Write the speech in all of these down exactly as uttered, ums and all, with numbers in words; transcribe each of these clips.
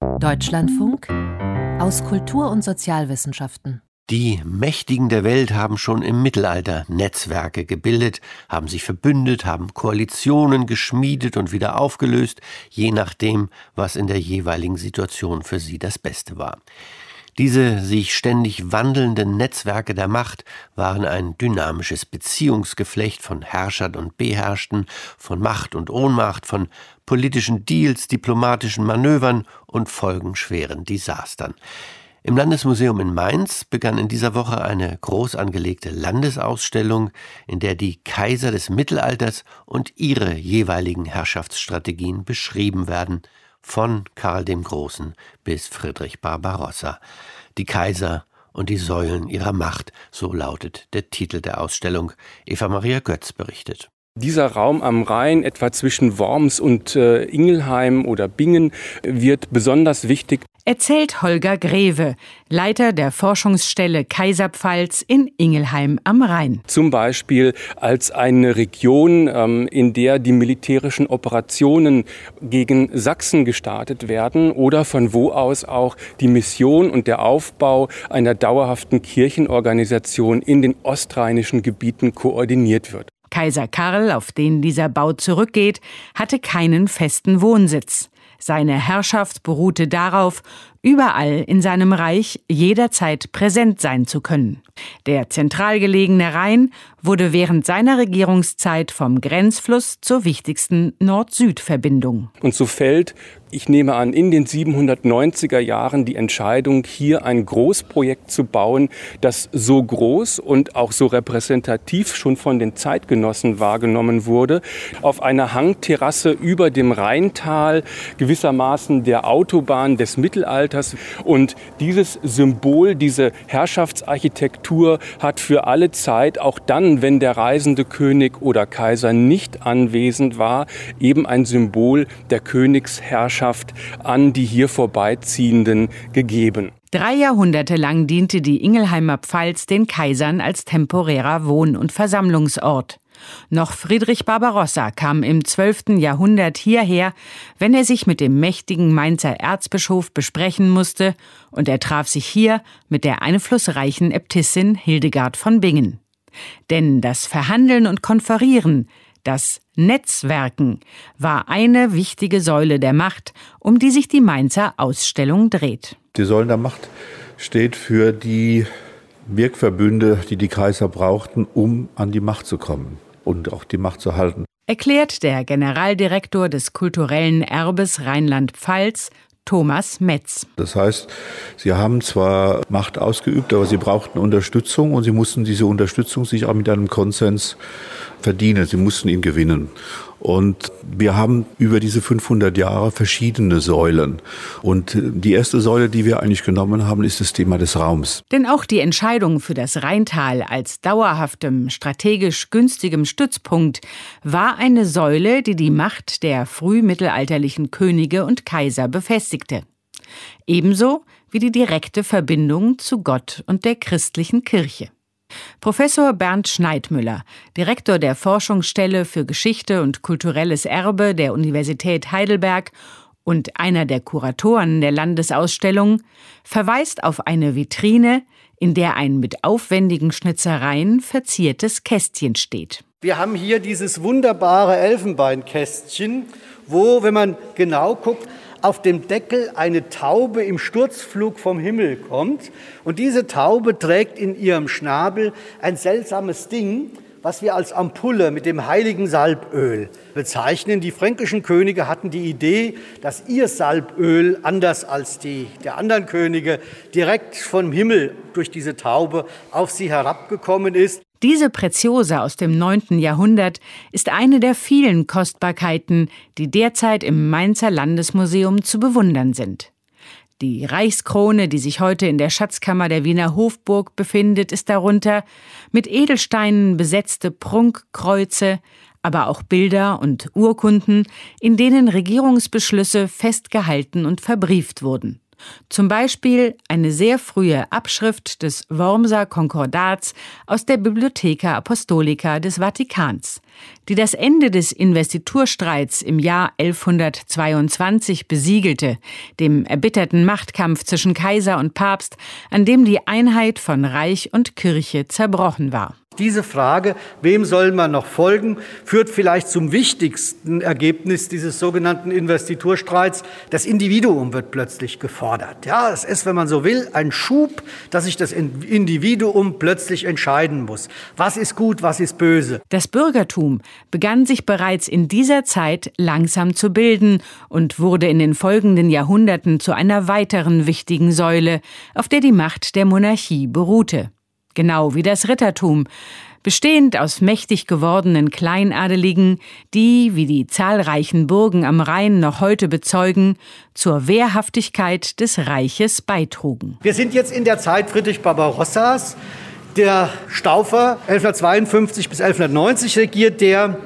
Deutschlandfunk aus Kultur- und Sozialwissenschaften. Die Mächtigen der Welt haben schon im Mittelalter Netzwerke gebildet, haben sich verbündet, haben Koalitionen geschmiedet und wieder aufgelöst, je nachdem, was in der jeweiligen Situation für sie das Beste war. Diese sich ständig wandelnden Netzwerke der Macht waren ein dynamisches Beziehungsgeflecht von Herrschern und Beherrschten, von Macht und Ohnmacht, von politischen Deals, diplomatischen Manövern und folgenschweren Desastern. Im Landesmuseum in Mainz begann in dieser Woche eine groß angelegte Landesausstellung, in der die Kaiser des Mittelalters und ihre jeweiligen Herrschaftsstrategien beschrieben werden, von Karl dem Großen bis Friedrich Barbarossa. Die Kaiser und die Säulen ihrer Macht, so lautet der Titel der Ausstellung. Eva Maria Götz berichtet. Dieser Raum am Rhein, etwa zwischen Worms und äh, Ingelheim oder Bingen, wird besonders wichtig. Erzählt Holger Greve, Leiter der Forschungsstelle Kaiserpfalz in Ingelheim am Rhein. Zum Beispiel als eine Region, ähm, in der die militärischen Operationen gegen Sachsen gestartet werden oder von wo aus auch die Mission und der Aufbau einer dauerhaften Kirchenorganisation in den ostrheinischen Gebieten koordiniert wird. Kaiser Karl, auf den dieser Bau zurückgeht, hatte keinen festen Wohnsitz. Seine Herrschaft beruhte darauf, überall in seinem Reich jederzeit präsent sein zu können. Der zentral gelegene Rhein wurde während seiner Regierungszeit vom Grenzfluss zur wichtigsten Nord-Süd-Verbindung. Und so fällt, ich nehme an, in den siebenhundertneunziger Jahren die Entscheidung, hier ein Großprojekt zu bauen, das so groß und auch so repräsentativ schon von den Zeitgenossen wahrgenommen wurde, auf einer Hangterrasse über dem Rheintal, gewissermaßen der Autobahn des Mittelalters. Und dieses Symbol, diese Herrschaftsarchitektur hat für alle Zeit, auch dann, wenn der reisende König oder Kaiser nicht anwesend war, eben ein Symbol der Königsherrschaft an die hier Vorbeiziehenden gegeben. Drei Jahrhunderte lang diente die Ingelheimer Pfalz den Kaisern als temporärer Wohn- und Versammlungsort. Noch Friedrich Barbarossa kam im zwölften Jahrhundert hierher, wenn er sich mit dem mächtigen Mainzer Erzbischof besprechen musste, und er traf sich hier mit der einflussreichen Äbtissin Hildegard von Bingen. Denn das Verhandeln und Konferieren, das Netzwerken, war eine wichtige Säule der Macht, um die sich die Mainzer Ausstellung dreht. Die Säule der Macht steht für die Wirkverbünde, die die Kaiser brauchten, um an die Macht zu kommen und auch die Macht zu halten. Erklärt der Generaldirektor des kulturellen Erbes Rheinland-Pfalz, Thomas Metz. Das heißt, sie haben zwar Macht ausgeübt, aber sie brauchten Unterstützung und sie mussten diese Unterstützung sich auch mit einem Konsens verdienen. Sie mussten ihn gewinnen. Und wir haben über diese fünfhundert Jahre verschiedene Säulen. Und die erste Säule, die wir eigentlich genommen haben, ist das Thema des Raums. Denn auch die Entscheidung für das Rheintal als dauerhaftem, strategisch günstigem Stützpunkt war eine Säule, die die Macht der frühmittelalterlichen Könige und Kaiser befestigte. Ebenso wie die direkte Verbindung zu Gott und der christlichen Kirche. Professor Bernd Schneidmüller, Direktor der Forschungsstelle für Geschichte und kulturelles Erbe der Universität Heidelberg und einer der Kuratoren der Landesausstellung, verweist auf eine Vitrine, in der ein mit aufwendigen Schnitzereien verziertes Kästchen steht. Wir haben hier dieses wunderbare Elfenbeinkästchen, wo, wenn man genau guckt, auf dem Deckel eine Taube im Sturzflug vom Himmel kommt. Und diese Taube trägt in ihrem Schnabel ein seltsames Ding, was wir als Ampulle mit dem heiligen Salböl bezeichnen. Die fränkischen Könige hatten die Idee, dass ihr Salböl, anders als die der anderen Könige, direkt vom Himmel durch diese Taube auf sie herabgekommen ist. Diese Preziose aus dem neunten Jahrhundert ist eine der vielen Kostbarkeiten, die derzeit im Mainzer Landesmuseum zu bewundern sind. Die Reichskrone, die sich heute in der Schatzkammer der Wiener Hofburg befindet, ist darunter, mit Edelsteinen besetzte Prunkkreuze, aber auch Bilder und Urkunden, in denen Regierungsbeschlüsse festgehalten und verbrieft wurden. Zum Beispiel eine sehr frühe Abschrift des Wormser Konkordats aus der Bibliotheca Apostolica des Vatikans, die das Ende des Investiturstreits im Jahr elfhundertzweiundzwanzig besiegelte, dem erbitterten Machtkampf zwischen Kaiser und Papst, an dem die Einheit von Reich und Kirche zerbrochen war. Diese Frage, wem soll man noch folgen, führt vielleicht zum wichtigsten Ergebnis dieses sogenannten Investiturstreits. Das Individuum wird plötzlich gefordert. Ja, es ist, wenn man so will, ein Schub, dass sich das Individuum plötzlich entscheiden muss. Was ist gut, was ist böse? Das Bürgertum begann sich bereits in dieser Zeit langsam zu bilden und wurde in den folgenden Jahrhunderten zu einer weiteren wichtigen Säule, auf der die Macht der Monarchie beruhte. Genau wie das Rittertum, bestehend aus mächtig gewordenen Kleinadeligen, die, wie die zahlreichen Burgen am Rhein noch heute bezeugen, zur Wehrhaftigkeit des Reiches beitrugen. Wir sind jetzt in der Zeit Friedrich Barbarossas. Der Staufer, elfhundertzweiundfünfzig bis elfhundertneunzig regiert der.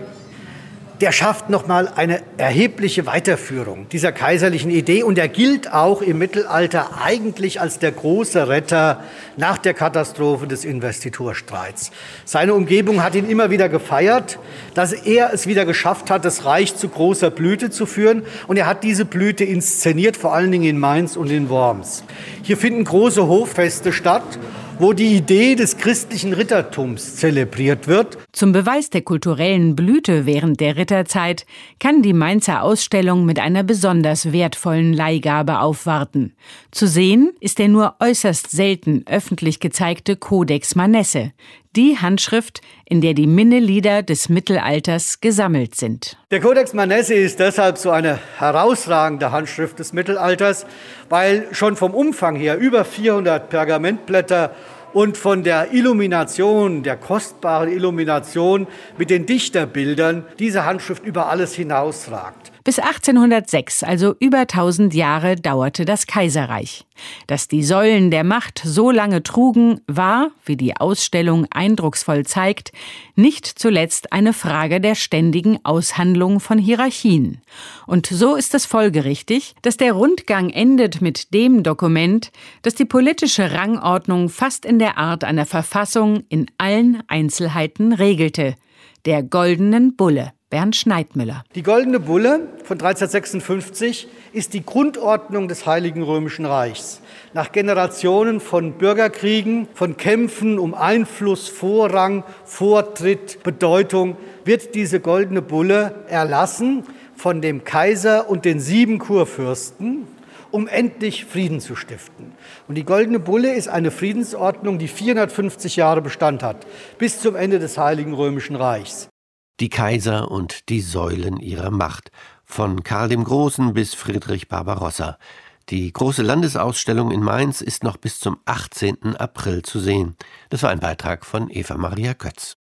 Der schafft nochmal eine erhebliche Weiterführung dieser kaiserlichen Idee und er gilt auch im Mittelalter eigentlich als der große Retter nach der Katastrophe des Investiturstreits. Seine Umgebung hat ihn immer wieder gefeiert, dass er es wieder geschafft hat, das Reich zu großer Blüte zu führen und er hat diese Blüte inszeniert, vor allen Dingen in Mainz und in Worms. Hier finden große Hoffeste statt, wo die Idee des christlichen Rittertums zelebriert wird. Zum Beweis der kulturellen Blüte während der Ritterzeit kann die Mainzer Ausstellung mit einer besonders wertvollen Leihgabe aufwarten. Zu sehen ist der nur äußerst selten öffentlich gezeigte Codex Manesse, die Handschrift, in der die Minnelieder des Mittelalters gesammelt sind. Der Codex Manesse ist deshalb so eine herausragende Handschrift des Mittelalters, weil schon vom Umfang her über vierhundert Pergamentblätter und von der Illumination, der kostbaren Illumination mit den Dichterbildern, diese Handschrift über alles hinausragt. Bis achtzehnhundertsechs, also über tausend Jahre, dauerte das Kaiserreich. Dass die Säulen der Macht so lange trugen, war, wie die Ausstellung eindrucksvoll zeigt, nicht zuletzt eine Frage der ständigen Aushandlung von Hierarchien. Und so ist es folgerichtig, dass der Rundgang endet mit dem Dokument, das die politische Rangordnung fast in der Art einer Verfassung in allen Einzelheiten regelte: der Goldenen Bulle. Bernd Schneidmüller. Die Goldene Bulle von dreizehnhundertsechsundfünfzig ist die Grundordnung des Heiligen Römischen Reichs. Nach Generationen von Bürgerkriegen, von Kämpfen um Einfluss, Vorrang, Vortritt, Bedeutung, wird diese Goldene Bulle erlassen von dem Kaiser und den sieben Kurfürsten, um endlich Frieden zu stiften. Und die Goldene Bulle ist eine Friedensordnung, die vierhundertfünfzig Jahre Bestand hat, bis zum Ende des Heiligen Römischen Reichs. Die Kaiser und die Säulen ihrer Macht, von Karl dem Großen bis Friedrich Barbarossa. Die große Landesausstellung in Mainz ist noch bis zum achtzehnten April zu sehen. Das war ein Beitrag von Eva Maria Kötz.